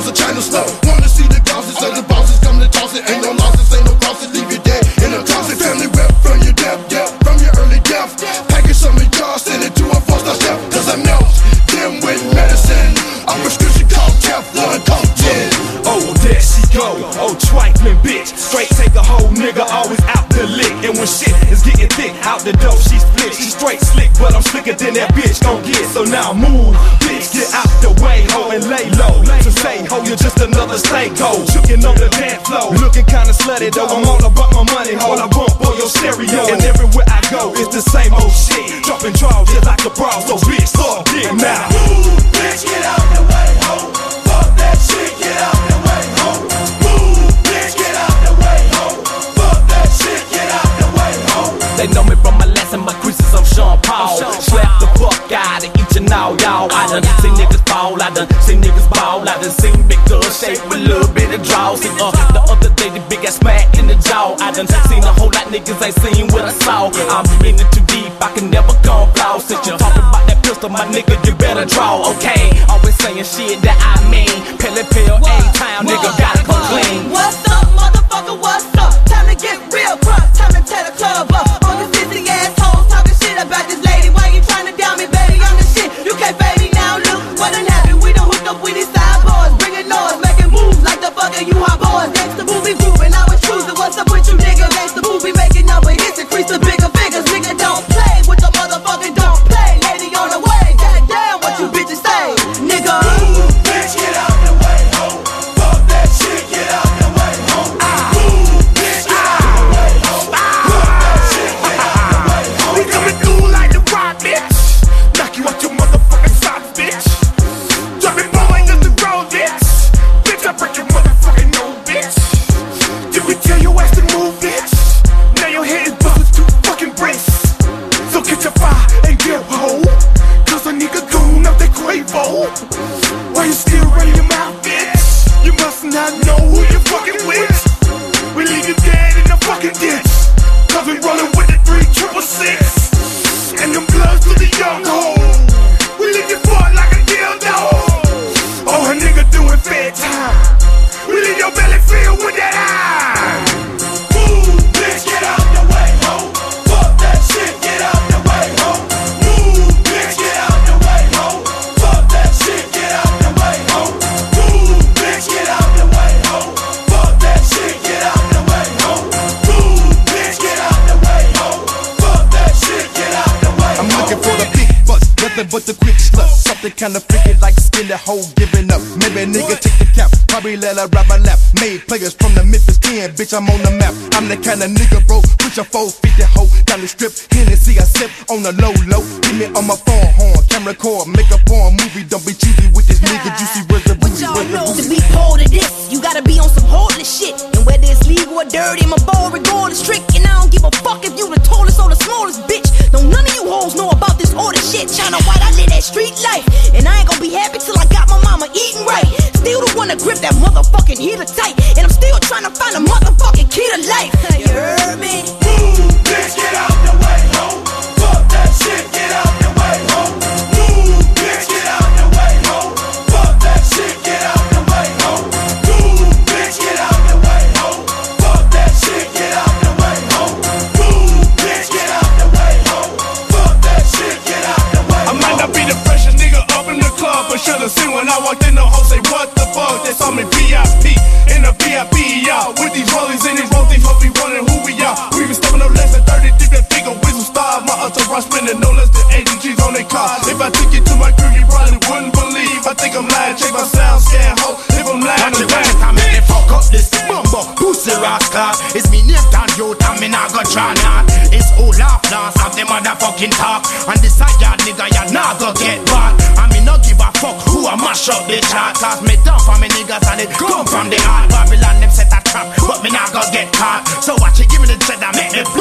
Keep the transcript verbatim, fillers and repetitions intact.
was a China slow. Wanna see the bosses, so the bosses come to toss it. Ain't no losses, ain't no crosses, leave you dead in a closet. Family rep from your death, death, from your early death. Package some of y'all, send it to a four-star chef. Cause I know them with medicine. A prescription called Teflon, Coke ten. Oh, there she go, oh trifling bitch. Straight take a whole nigga, always out the lick. And when shit is getting thick, out the dough she split. She straight slick, but I'm slicker than that bitch gon' get. So now move, bitch, get out the way, ho, and lay low. To say, ho, you're just another Seiko. Shookin' on the dance floor, looking kinda slutty though. I'm all about my money, ho, I bump for your stereo. And everywhere I go, it's the same old shit. Dropping draws just like a bra, so bitch, suck dick now. Move, bitch, get out the way, ho. Fuck that shit, get out the way, ho. Move, bitch, get out the way, ho. Fuck that shit, get out the way, ho. They know me from my lesson, my creases, I'm Sean Paul. Slap the fuck out of each and all y'all. I done seen niggas fall, I done seen niggas ball. I done seen big girls shake with a little bit of draw. See, uh, the other day the big ass smack in the jaw. I done seen a whole lot niggas ain't seen what I saw. I'm in it too deep, I can never come flow. Since you talking about that pistol, my nigga, you better draw. Okay, always saying shit that I mean. Pellet pill, A-town, nigga, gotta come clean. What's up, motherfucker, what's up? Time to get real crunk, time to tear the club up. All you sissy assholes talking shit about this lady. Why you trying to down me, baby? I'm the shit, you can't fade me now. Look what done happened, we done hooked up with these side boys. Bringing noise, making moves like the fucking you hot boys. Gangsta movie group and I was choosing. What's up with you niggas? Gangsta movie making number hits, increase the bigger figures. Nigga don't play with the motherfucking don't play. Lady on the way, goddamn what you bitches say, nigga. Move, bitch, get out the way, ho. Fuck that shit, get out the way, ho. Move, bitch, get out the way, ho. Fuck that shit, get out the way, ho. We coming through like the rock, bitch. Knock you out your motherfucking socks, bitch. Dropping more like the road, bitch. Bitch, I break your motherfucking nose, bitch. Did we tell your ass to move, bitch? Now your head is busted to fucking bricks. So catch a fire and get a hole. Cause a nigga gone out that Quavo. Why you still running your mouth, bitch? You must not know who you fucking with. We leave you dead in the fucking ditch. Cause we rollin' with the three triple six. And them bloods to the young hole. We leave you fought like a dildo. Oh, a nigga doing fair time. We leave your belly filled with that eye. Move, bitch, get out the way, ho. Fuck that shit, get out the way, ho. Move, bitch, get out the way, ho. Fuck that shit, get out the way, ho. Move, bitch, get out the way, ho. Fuck that shit, get out the way, ho. Move, bitch, get out the way, ho. Fuck that shit, get out the way, ho. I'm looking for the big bus, nothing but the quick slut. Something kinda freaky like skin that hoe giving up. Maybe a nigga take the cap, probably let her ride my lap. Made players from the Memphis ten, bitch, I'm on the map. I'm the kinda nigga, bro, push a four fifty hoe down the strip. Hennessy, I sip on the low low. Hit me on my phone horn, camera cord, make a porn movie. Don't be cheesy with this nigga, juicy, where's the booty, where's the booty? To be pulled to this, you gotta be on some holy shit. And whether it's legal or dirty, my ball regard is strict. And I don't give a fuck if you the tallest or the smallest bitch. Don't none of you hoes know about this order shit. China white, I live that street life. And I ain't gonna be happy till I got my mama eating right. Still the one to grip that motherfucking heater tight. And I'm still trying to find a motherfucking key to life. You heard me? Move, bitch, get out the way, ho. Fuck that shit, get out the way, ho. Move, bitch, get out the way, ho. Fuck that shit, get out the way, ho. Move, bitch, get out the way, ho. Fuck that shit, get out the way, ho. Move, bitch, get out the way, ho. Fuck that shit, get out the way, ho. I might not be the freshest nigga up in the club, but should've seen when I walked in the hole. Say what the fuck? They saw me V I P in a V I P, y'all. With these rollies and these roll these hoes be wondering who we are. We been stepping up less than thirty deep that figure whistle stars. My entourage spending no less than eighty G's on their car. If I took you to my crib, you probably wouldn't believe. I think I'm lying, check my sound scan, ho. If I'm lying, watch it when I make me fuck up this bumbo pussy rascal. It's me name down youth and me not go try not. It's all laugh dance of the motherfucking talk. And this side yard nigga you not go get back. And me not give a fuck who I mash up the chart. Cause me down for me niggas and it come from the heart. Babylon them set a trap, but me not go get caught. So watch it, give me the cheddar, make me